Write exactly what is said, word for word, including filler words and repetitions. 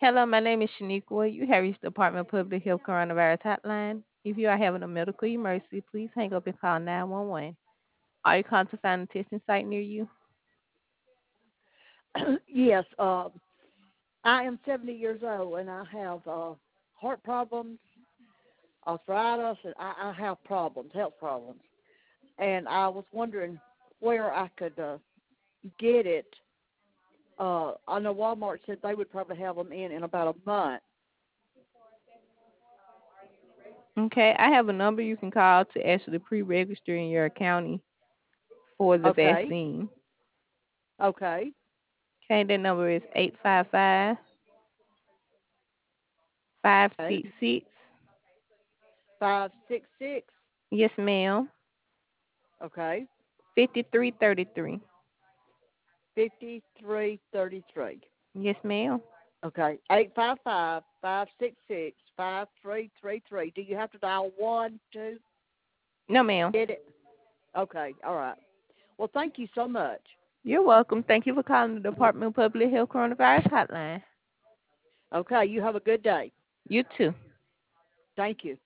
Hello, my name is Shaniqua. You have reached the Department of Public Health Coronavirus Hotline. If you are having a medical emergency, please hang up and call nine one one. Are you calling to find a testing site near you? Yes, uh, I am seventy years old and I have uh, heart problems, arthritis, and I, I have problems, health problems. And I was wondering where I could uh, get it. Uh, I know Walmart said they would probably have them in in about a month. Okay, I have a number you can call to actually pre-register in your county for the Okay, vaccine. okay, Okay, that number is eight five five, five okay. six six. Five six six. Yes, ma'am. Okay, fifty-three thirty-three. fifty three thirty three. Yes, ma'am. Okay, eight five five five six six five three three three. Do you have to dial one two No, ma'am. get it? Okay, all right. Well, thank you so much. You're welcome. Thank you for calling the Department of Public Health Coronavirus Hotline. Okay, you have a good day. You too. Thank you.